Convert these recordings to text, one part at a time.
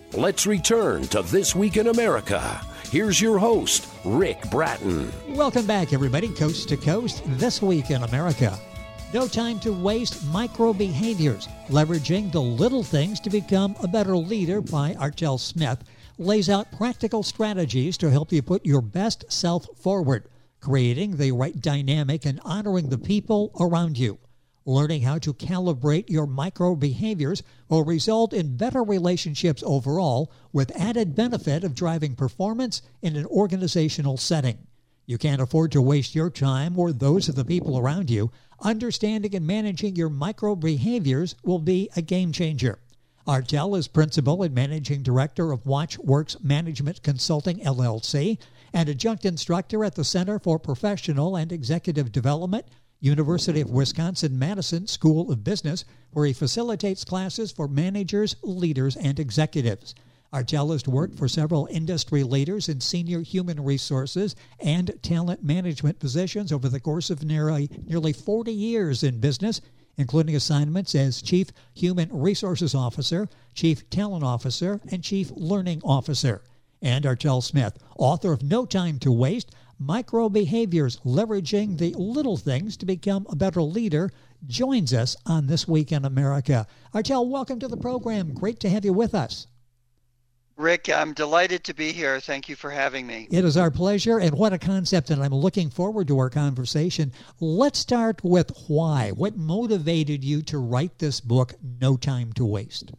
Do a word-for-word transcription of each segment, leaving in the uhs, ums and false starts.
Let's return to This Week in America. Here's your host, Rick Bratton. Welcome back, everybody, coast to coast, This Week in America. No time to waste. Micro behaviors, leveraging the little things to become a better leader by Artel Smith, lays out practical strategies to help you put your best self forward, creating the right dynamic and honoring the people around you. Learning how to calibrate your micro behaviors will result in better relationships overall, with added benefit of driving performance in an organizational setting. You can't afford to waste your time or those of the people around you. Understanding and managing your micro behaviors will be a game changer. Artel is Principal and Managing Director of WatchWorks Management Consulting, L L C, and Adjunct Instructor at the Center for Professional and Executive Development, University of Wisconsin-Madison School of Business, where he facilitates classes for managers, leaders, and executives. Artel has worked for several industry leaders in senior human resources and talent management positions over the course of nearly, nearly forty years in business, including assignments as Chief Human Resources Officer, Chief Talent Officer, and Chief Learning Officer. And Artel Smith, author of No Time to Waste, Micro Behaviors, Leveraging the Little Things to Become a Better Leader, joins us on This Week in America. Artel, welcome to the program. Great to have you with us. Rick, I'm delighted to be here. Thank you for having me. It is our pleasure, and what a concept, and I'm looking forward to our conversation. Let's start with why. What motivated you to write this book, No Time to Waste?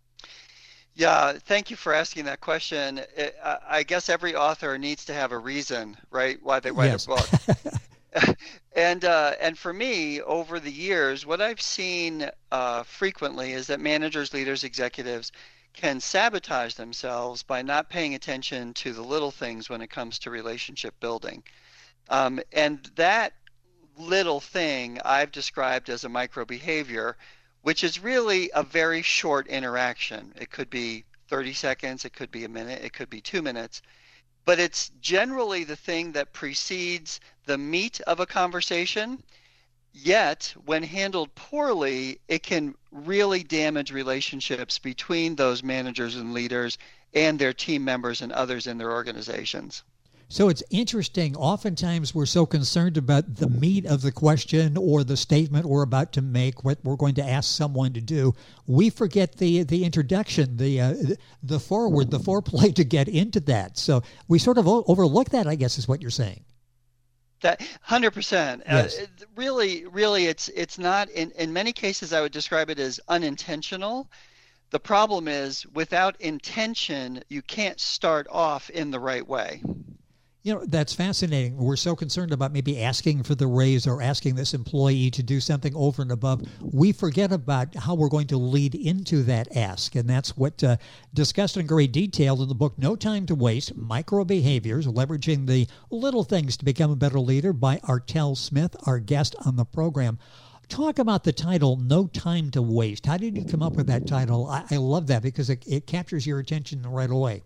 Yeah, thank you for asking that question. I guess every author needs to have a reason, right, why they write yes. a book. and uh, and for me, over the years, what I've seen uh, frequently is that managers, leaders, executives can sabotage themselves by not paying attention to the little things when it comes to relationship building. Um, and that little thing I've described as a micro behavior, which is really a very short interaction. It could be thirty seconds, it could be a minute, it could be two minutes, but it's generally the thing that precedes the meat of a conversation. Yet, when handled poorly, it can really damage relationships between those managers and leaders and their team members and others in their organizations. So it's interesting. Oftentimes we're so concerned about the meat of the question or the statement we're about to make, what we're going to ask someone to do. We forget the the introduction, the uh, the forward, the foreplay to get into that. So we sort of o- overlook that, I guess, is what you're saying. That one hundred percent. Yes. Uh, really, really, it's it's not, in, in many cases I would describe it as unintentional. The problem is, without intention, you can't start off in the right way. You know, that's fascinating. We're so concerned about maybe asking for the raise or asking this employee to do something over and above. We forget about how we're going to lead into that ask. And that's what uh, discussed in great detail in the book, No Time to Waste, Micro Behaviors, Leveraging the Little Things to Become a Better Leader by Artel Smith, our guest on the program. Talk about the title, No Time to Waste. How did you come up with that title? I, I love that because it, it captures your attention right away.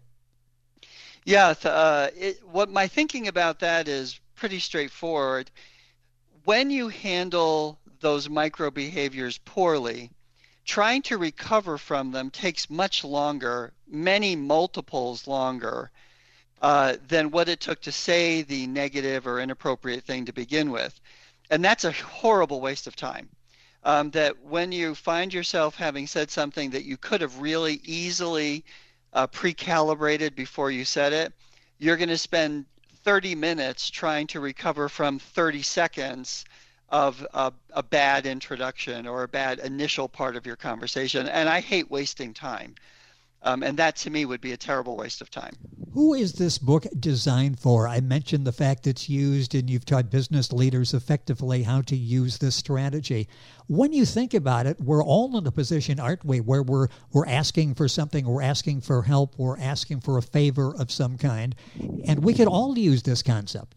Yeah, uh, it, what my thinking about that is pretty straightforward. When you handle those micro behaviors poorly, trying to recover from them takes much longer, many multiples longer, uh, than what it took to say the negative or inappropriate thing to begin with. And that's a horrible waste of time. Um, that when you find yourself having said something that you could have really easily Uh, pre-calibrated before you said it, you're going to spend thirty minutes trying to recover from thirty seconds of a, a bad introduction or a bad initial part of your conversation. And I hate wasting time. Um, and that to me would be a terrible waste of time. Who is this book designed for? I mentioned the fact it's used, and you've taught business leaders effectively how to use this strategy. When you think about it, we're all in a position, aren't we, where we're we're asking for something, we're asking for help, we're asking for a favor of some kind, and we could all use this concept.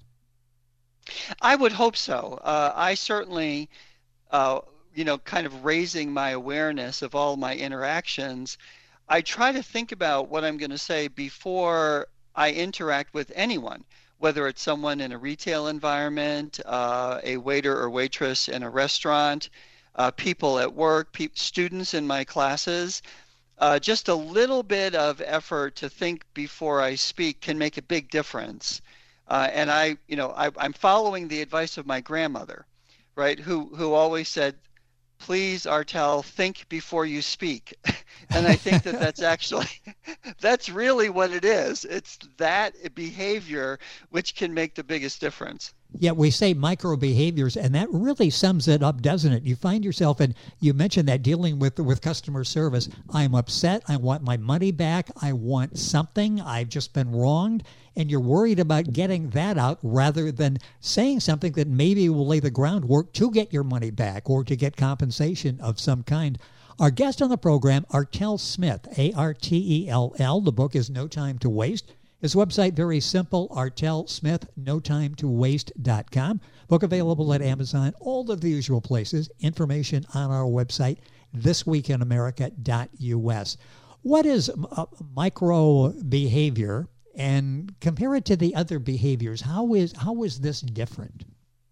I would hope so. Uh, I certainly, uh, you know, kind of raising my awareness of all my interactions, I try to think about what I'm going to say before I interact with anyone, whether it's someone in a retail environment, uh, a waiter or waitress in a restaurant, uh, people at work, pe- students in my classes. Uh, just a little bit of effort to think before I speak can make a big difference. Uh, and I, you know, I, I'm following the advice of my grandmother, right, who who always said, please, Artel, think before you speak. And I think that that's actually, that's really what it is. It's that behavior which can make the biggest difference. Yeah, we say micro behaviors, and that really sums it up, doesn't it? You find yourself, and you mentioned that dealing with with customer service. I'm upset. I want my money back. I want something. I've just been wronged. And you're worried about getting that out rather than saying something that maybe will lay the groundwork to get your money back or to get compensation of some kind. Our guest on the program, Artel Smith, A R T E L L. The book is No Time to Waste. His website, very simple, Artel Smith, no time to waste dot com. Book available at Amazon, all of the usual places. Information on our website, this week in america dot U S. What is uh, micro behavior, and compare it to the other behaviors? How is how is this different?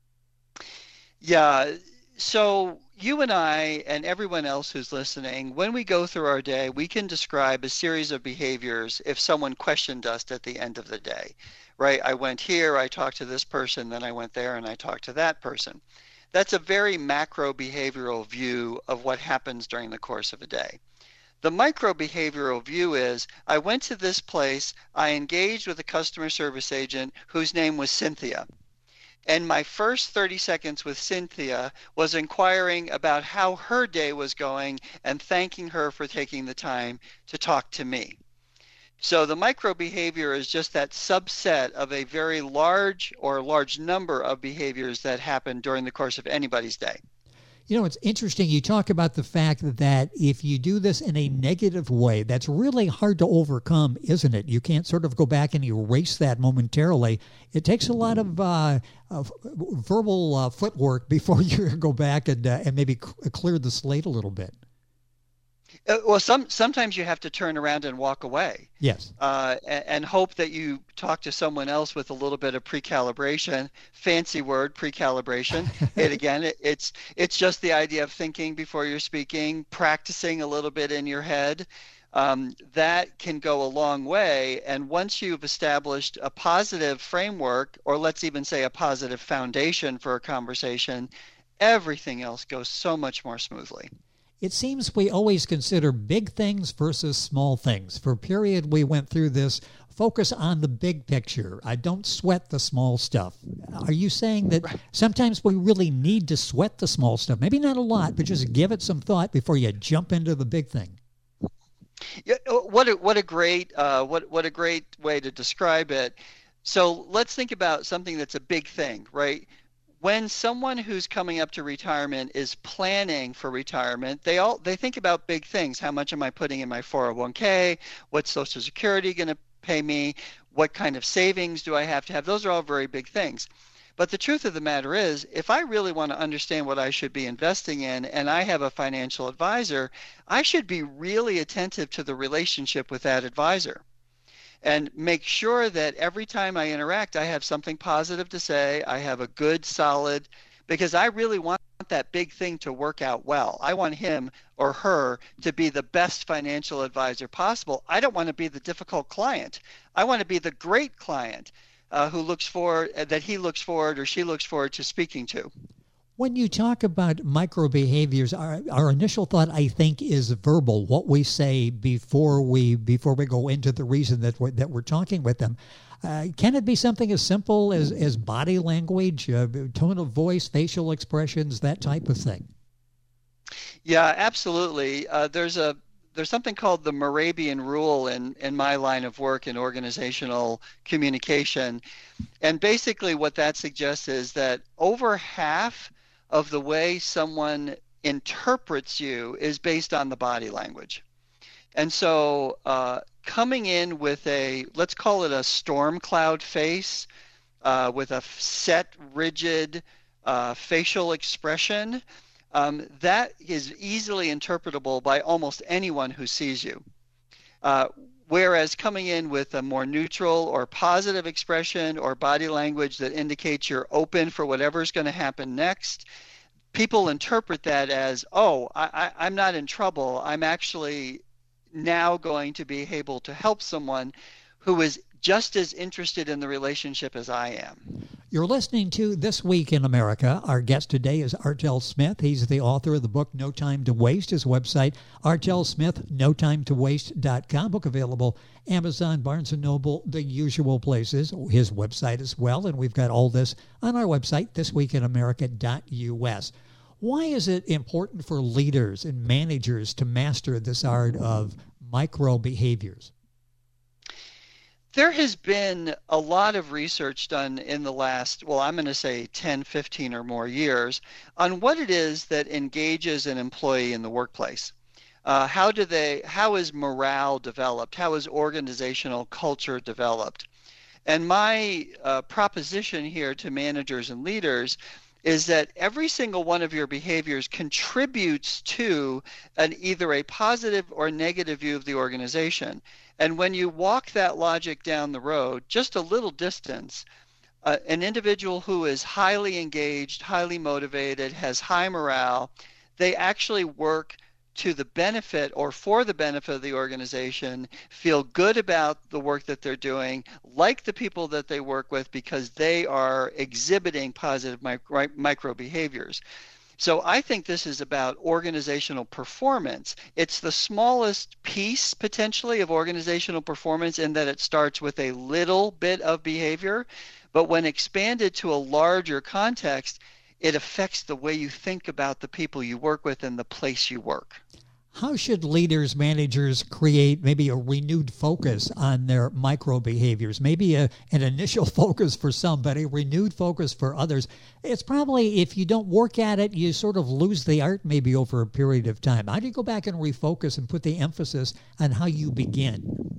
Yeah, so you and I and everyone else who's listening, when we go through our day, we can describe a series of behaviors if someone questioned us at the end of the day, right? I went here, I talked to this person, then I went there and I talked to that person. That's a very macro behavioral view of what happens during the course of a day. The micro behavioral view is, I went to this place, I engaged with a customer service agent whose name was Cynthia. And my first thirty seconds with Cynthia was inquiring about how her day was going and thanking her for taking the time to talk to me. So the micro behavior is just that subset of a very large or large number of behaviors that happen during the course of anybody's day. You know, it's interesting. You talk about the fact that if you do this in a negative way, that's really hard to overcome, isn't it? You can't sort of go back and erase that momentarily. It takes a lot of uh, uh, verbal uh, footwork before you go back and, uh, and maybe c- clear the slate a little bit. Uh, well, some sometimes you have to turn around and walk away. Yes. Uh, and, and hope that you talk to someone else with a little bit of pre-calibration. Fancy word, pre-calibration. It again, it, it's it's just the idea of thinking before you're speaking, practicing a little bit in your head. Um, that can go a long way. And once you've established a positive framework, or let's even say a positive foundation for a conversation, everything else goes so much more smoothly. It seems we always consider big things versus small things. For a period, we went through this focus on the big picture. I don't sweat the small stuff. Are you saying that sometimes we really need to sweat the small stuff? Maybe not a lot, but just give it some thought before you jump into the big thing. Yeah, what a, what a great uh, what what a great way to describe it. So let's think about something that's a big thing, right? When someone who's coming up to retirement is planning for retirement, they all they think about big things. How much am I putting in my four oh one k? What's Social Security going to pay me? What kind of savings do I have to have? Those are all very big things. But the truth of the matter is, if I really want to understand what I should be investing in and I have a financial advisor, I should be really attentive to the relationship with that advisor. And make sure that every time I interact, I have something positive to say. I have a good, solid, because I really want that big thing to work out well. I want him or her to be the best financial advisor possible. I don't want to be the difficult client. I want to be the great client uh, who looks forward, that he looks forward or she looks forward to speaking to. When you talk about micro behaviors, our, our initial thought, I think, is verbal. What we say before we before we go into the reason that we're, that we're talking with them. Uh, can it be something as simple as, as body language, uh, tone of voice, facial expressions, that type of thing? Yeah, absolutely. Uh, there's a there's something called the Moravian Rule in, in my line of work in organizational communication. And basically what that suggests is that over half of the way someone interprets you is based on the body language. And so uh, coming in with a, let's call it a storm cloud face, uh, with a set, rigid uh, facial expression, um, that is easily interpretable by almost anyone who sees you. Uh, whereas coming in with a more neutral or positive expression or body language that indicates you're open for whatever's going to happen next, people interpret that as, oh, I, I, I'm not in trouble. I'm actually now going to be able to help someone who is just as interested in the relationship as I am. You're listening to This Week in America. Our guest today is Artel Smith. He's the author of the book No Time to Waste. His website, artel smith no time to waste dot com. Book available Amazon, Barnes and Noble, the usual places. His website as well. And we've got all this on our website, this week in america dot u s. Why is it important for leaders and managers to master this art of micro behaviors? There has been a lot of research done in the last, well, I'm going to say ten, fifteen or more years on what it is that engages an employee in the workplace. Uh, how do they, how is morale developed? How is organizational culture developed? And my uh, proposition here to managers and leaders is that every single one of your behaviors contributes to an either a positive or negative view of the organization. And when you walk that logic down the road, just a little distance, uh, an individual who is highly engaged, highly motivated, has high morale, they actually work to the benefit or for the benefit of the organization, feel good about the work that they're doing, like the people that they work with because they are exhibiting positive micro, micro behaviors. So I think this is about organizational performance. It's the smallest piece potentially of organizational performance in that it starts with a little bit of behavior, but when expanded to a larger context, it affects the way you think about the people you work with and the place you work. How should leaders, managers create maybe a renewed focus on their micro behaviors? Maybe a, an initial focus for somebody, renewed focus for others. It's probably, if you don't work at it, you sort of lose the art maybe over a period of time. How do you go back and refocus and put the emphasis on how you begin?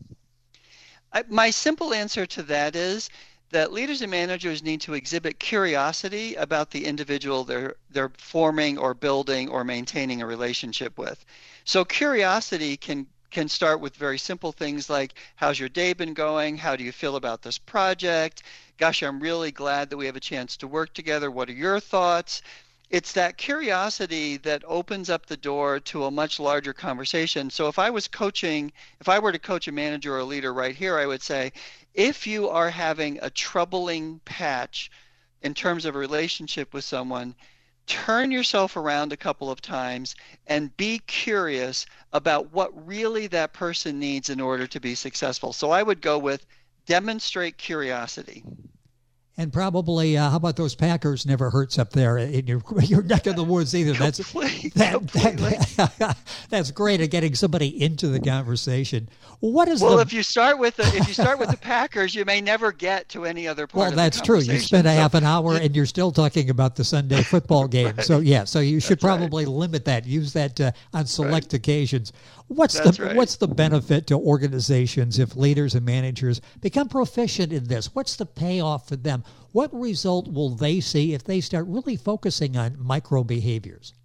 I, my simple answer to that is that leaders and managers need to exhibit curiosity about the individual they're they're forming or building or maintaining a relationship with. So curiosity can can start with very simple things like, how's your day been going? How do you feel about this project? Gosh, I'm really glad that we have a chance to work together. What are your thoughts? It's that curiosity that opens up the door to a much larger conversation. So if I was coaching, if I were to coach a manager or a leader right here, I would say, if you are having a troubling patch in terms of a relationship with someone, turn yourself around a couple of times and be curious about what really that person needs in order to be successful. So I would go with demonstrate curiosity. And probably, uh, how about those Packers never hurts up there in your your neck of the woods either. That's that, that, that's great at getting somebody into the conversation. What is well, the, if you start with the if you start with the Packers, you may never get to any other part. Well, of that's the true. You spend a so, half an hour and you're still talking about the Sunday football game. Right. So yeah, so you should That's probably right. limit that. Use that uh, on select right. occasions. What's That's the right. what's the benefit to organizations if leaders and managers become proficient in this? What's the payoff for them? What result will they see if they start really focusing on micro behaviors?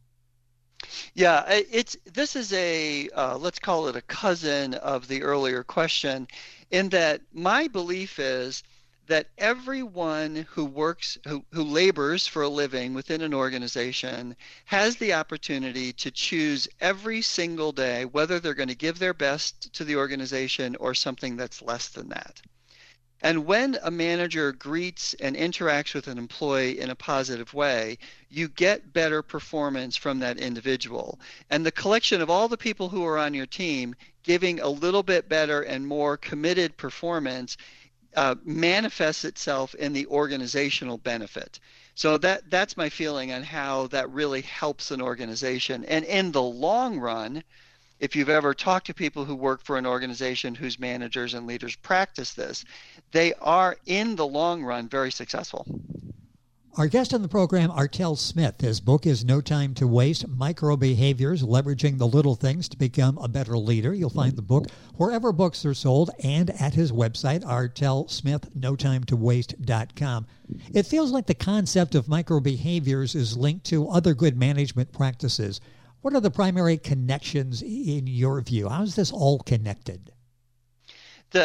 Yeah, it's this is a uh, let's call it a cousin of the earlier question, in that my belief is that everyone who works, who, who labors for a living within an organization has the opportunity to choose every single day whether they're going to give their best to the organization or something that's less than that. And when a manager greets and interacts with an employee in a positive way, you get better performance from that individual. And the collection of all the people who are on your team giving a little bit better and more committed performance uh, manifests itself in the organizational benefit. So that that's my feeling on how that really helps an organization. And in the long run, if you've ever talked to people who work for an organization whose managers and leaders practice this, they are, in the long run, very successful. Our guest on the program, Artel Smith. His book is No Time to Waste, Micro Behaviors, Leveraging the Little Things to Become a Better Leader. You'll find the book wherever books are sold and at his website, artel smith no time to waste dot com. It feels like the concept of micro behaviors is linked to other good management practices. What are the primary connections in your view? How is this all connected? The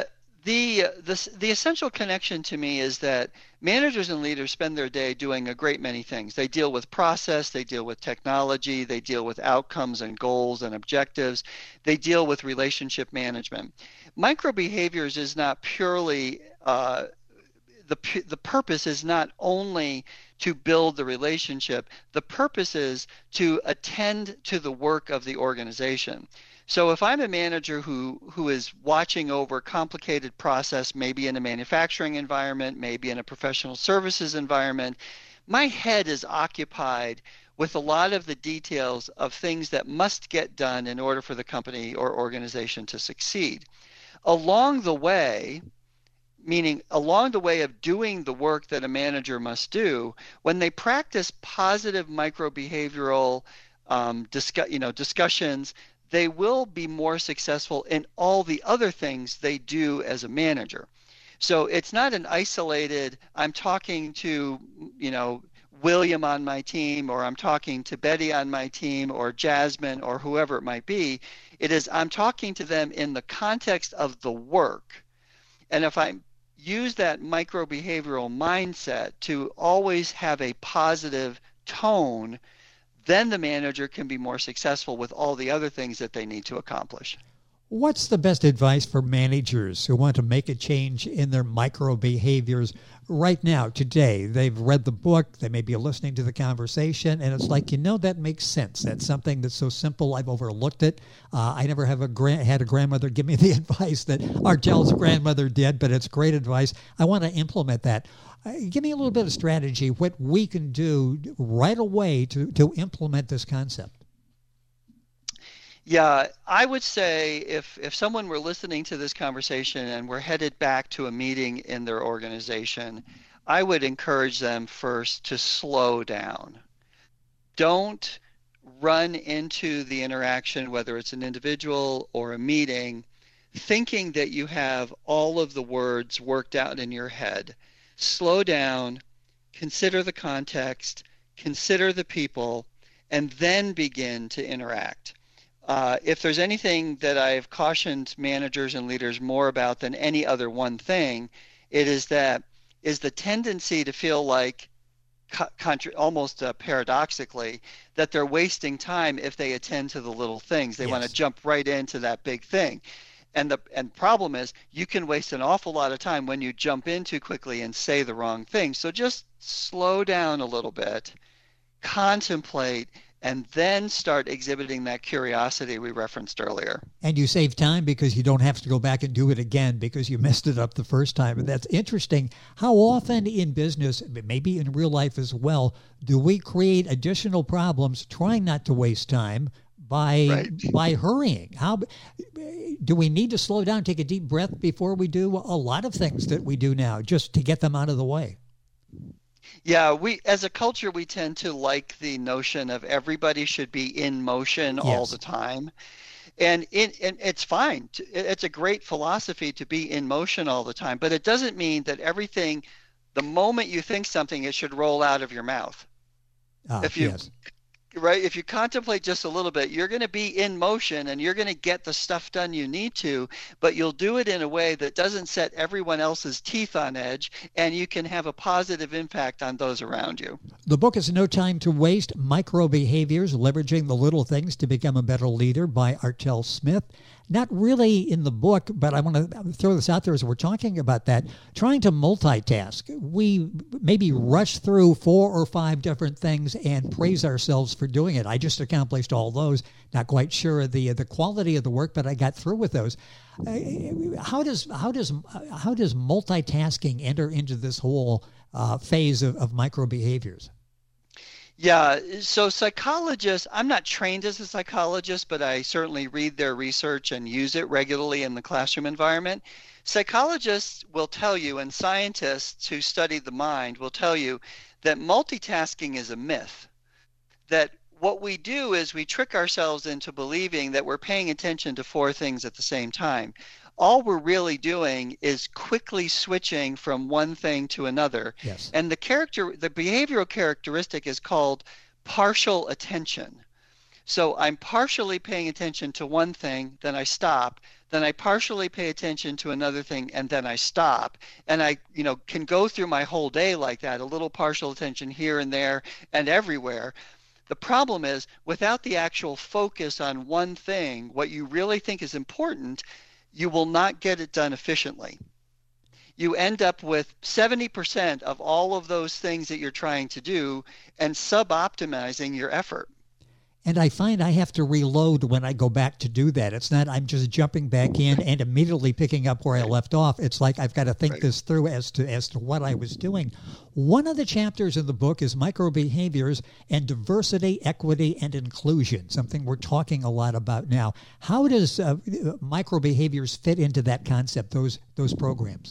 The, the the essential connection to me is that managers and leaders spend their day doing a great many things. They deal with process, they deal with technology, they deal with outcomes and goals and objectives, they deal with relationship management. Micro behaviors is not purely uh, the the purpose is not only to build the relationship. The purpose is to attend to the work of the organization. So if I'm a manager who, who is watching over complicated process, maybe in a manufacturing environment, maybe in a professional services environment, my head is occupied with a lot of the details of things that must get done in order for the company or organization to succeed. Along the way, meaning along the way of doing the work that a manager must do, when they practice positive micro-behavioral um, discuss, you know, discussions, they will be more successful in all the other things they do as a manager. So it's not an isolated, I'm talking to, you know, William on my team, or I'm talking to Betty on my team, or Jasmine, or whoever it might be. It is, I'm talking to them in the context of the work. And if I use that micro-behavioral mindset to always have a positive tone, then the manager can be more successful with all the other things that they need to accomplish. What's the best advice for managers who want to make a change in their micro behaviors right now, today? They've read the book, they may be listening to the conversation, and it's like, you know, that makes sense. That's something that's so simple, I've overlooked it. Uh, I never have a gra- had a grandmother give me the advice that Artel's grandmother did, but it's great advice. I want to implement that. Uh, give me a little bit of strategy, what we can do right away to, to implement this concept. Yeah, I would say if, if someone were listening to this conversation and were headed back to a meeting in their organization, I would encourage them first to slow down. Don't run into the interaction, whether it's an individual or a meeting, thinking that you have all of the words worked out in your head. Slow down, consider the context, consider the people, and then begin to interact. Uh, if there's anything that I've cautioned managers and leaders more about than any other one thing, it is that is the tendency to feel like, contra- almost uh, paradoxically, that they're wasting time if they attend to the little things. They yes. want to jump right into that big thing. And the and problem is you can waste an awful lot of time when you jump in too quickly and say the wrong thing. So just slow down a little bit, contemplate, and then start exhibiting that curiosity we referenced earlier. And you save time because you don't have to go back and do it again because you messed it up the first time. And that's interesting. How often in business, maybe in real life as well, do we create additional problems trying not to waste time by right. by hurrying? How do we need to slow down, take a deep breath before we do a lot of things that we do now just to get them out of the way? Yeah, we as a culture, we tend to like the notion of everybody should be in motion yes. all the time. And, it, and it's fine. It's a great philosophy to be in motion all the time, but it doesn't mean that everything, the moment you think something, it should roll out of your mouth. Ah, if you yes. Right, if you contemplate just a little bit, you're going to be in motion and you're going to get the stuff done you need to, but you'll do it in a way that doesn't set everyone else's teeth on edge, and you can have a positive impact on those around you. The book is No Time to Waste, Micro Behaviors, Leveraging the Little Things to Become a Better Leader by Artel Smith. Not really in the book, but I want to throw this out there as we're talking about that. Trying to multitask. We maybe rush through four or five different things and praise ourselves for doing it. I just accomplished all those. Not quite sure of the the quality of the work, but I got through with those. Uh, how does how does how does multitasking enter into this whole uh, phase of, of micro behaviors? Yeah, so psychologists, I'm not trained as a psychologist, but I certainly read their research and use it regularly in the classroom environment. Psychologists will tell you, and scientists who study the mind will tell you, that multitasking is a myth. That what we do is we trick ourselves into believing that we're paying attention to four things at the same time. All we're really doing is quickly switching from one thing to another. Yes. And the character, the behavioral characteristic is called partial attention. So I'm partially paying attention to one thing, then I stop, then I partially pay attention to another thing, and then I stop. And I, you know, can go through my whole day like that, a little partial attention here and there and everywhere. The problem is, without the actual focus on one thing, what you really think is important, you will not get it done efficiently. You end up with seventy percent of all of those things that you're trying to do and sub-optimizing your effort. And I find I have to reload when I go back to do that. It's not I'm just jumping back in and immediately picking up where I left off. It's like I've got to think right. this through as to as to what I was doing. One of the chapters in the book is microbehaviors and diversity, equity, and inclusion, something we're talking a lot about now. How does uh, microbehaviors fit into that concept, those those programs?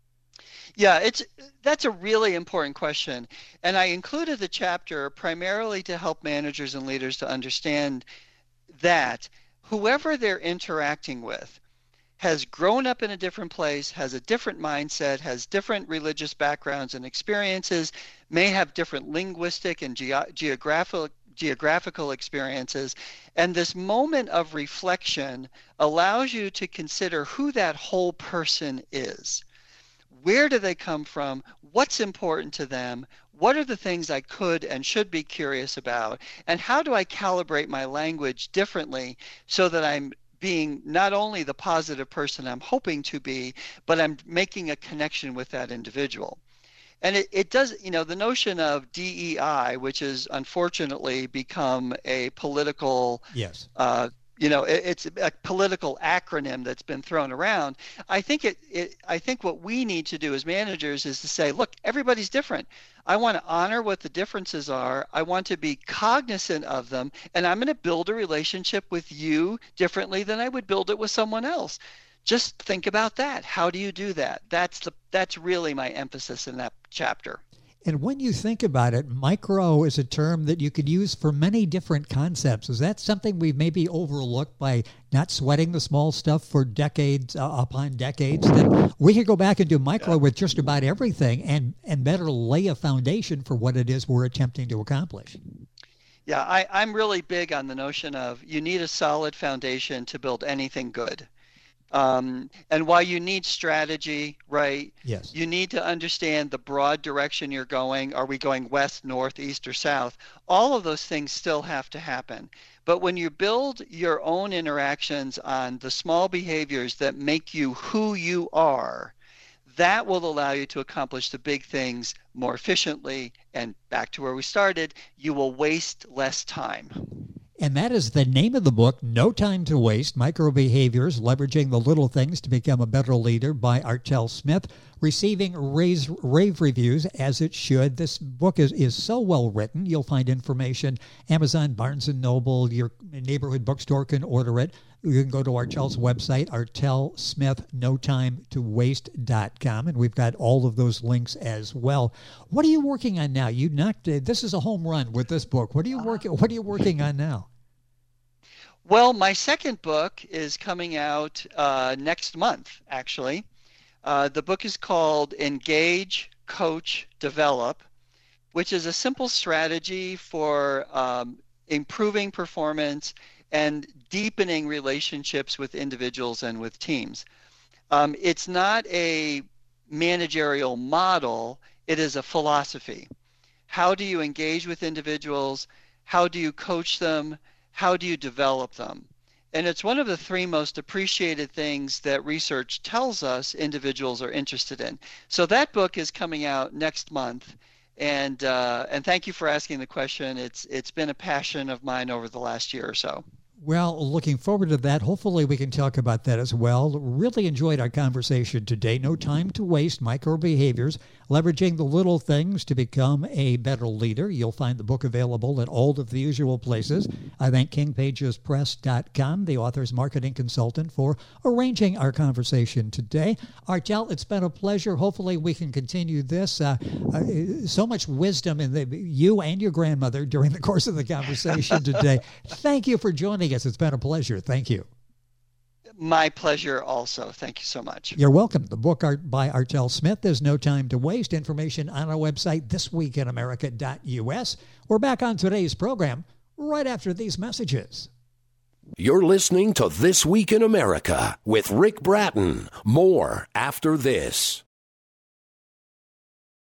Yeah, it's that's a really important question. And I included the chapter primarily to help managers and leaders to understand that whoever they're interacting with has grown up in a different place, has a different mindset, has different religious backgrounds and experiences, may have different linguistic and ge- geographical geographical experiences. And this moment of reflection allows you to consider who that whole person is. Where do they come from? What's important to them? What are the things I could and should be curious about? And how do I calibrate my language differently so that I'm being not only the positive person I'm hoping to be, but I'm making a connection with that individual? And it, it does, you know, the notion of D E I, which has unfortunately become a political yes. uh, You know, it, it's a political acronym that's been thrown around. I think it, it. I think what we need to do as managers is to say, look, everybody's different. I want to honor what the differences are. I want to be cognizant of them, and I'm going to build a relationship with you differently than I would build it with someone else. Just think about that. How do you do that? That's the. That's really my emphasis in that chapter. And when you think about it, micro is a term that you could use for many different concepts. Is that something we've maybe overlooked by not sweating the small stuff for decades uh, upon decades? That we could go back and do micro yeah. with just about everything and, and better lay a foundation for what it is we're attempting to accomplish. Yeah, I, I'm really big on the notion of you need a solid foundation to build anything good. Um, and while you need strategy, right? Yes. You need to understand the broad direction you're going. Are we going west, north, east, or south? All of those things still have to happen. But when you build your own interactions on the small behaviors that make you who you are, that will allow you to accomplish the big things more efficiently. And back to where we started, you will waste less time. And that is the name of the book, No Time to Waste, Microbehaviors, Leveraging the Little Things to Become a Better Leader by Artell Smith, receiving rave, rave reviews as it should. This book is, is so well written. You'll find information, Amazon, Barnes and Noble, your neighborhood bookstore can order it. You can go to Artell's website, artell smith no time to waste dot com, and we've got all of those links as well. What are you working on now? You knocked, this is a home run with this book. What are you working, what are you working on now? Well, my second book is coming out uh, next month, actually. Uh, the book is called Engage, Coach, Develop, which is a simple strategy for um, improving performance and deepening relationships with individuals and with teams. Um, it's not a managerial model, it is a philosophy. How do you engage with individuals? How do you coach them? How do you develop them? And it's one of the three most appreciated things that research tells us individuals are interested in. So that book is coming out next month. And uh, and thank you for asking the question. It's it's been a passion of mine over the last year or so. Well, looking forward to that. Hopefully we can talk about that as well. Really enjoyed our conversation today. No Time to Waste, Microbehaviors, Leveraging the Little Things to Become a Better Leader. You'll find the book available at all of the usual places. I thank king pages press dot com, the author's marketing consultant, for arranging our conversation today. Artell, it's been a pleasure. Hopefully we can continue this. Uh, uh, so much wisdom in the, you and your grandmother during the course of the conversation today. Thank you for joining us. It's been a pleasure. Thank you. My pleasure also. Thank you so much. You're welcome. The book art by Artell Smith, There's No Time to Waste. Information on our website, this week in america dot u s. We're back on today's program right after these messages. You're listening to This Week in America with Rick Bratton. More after this.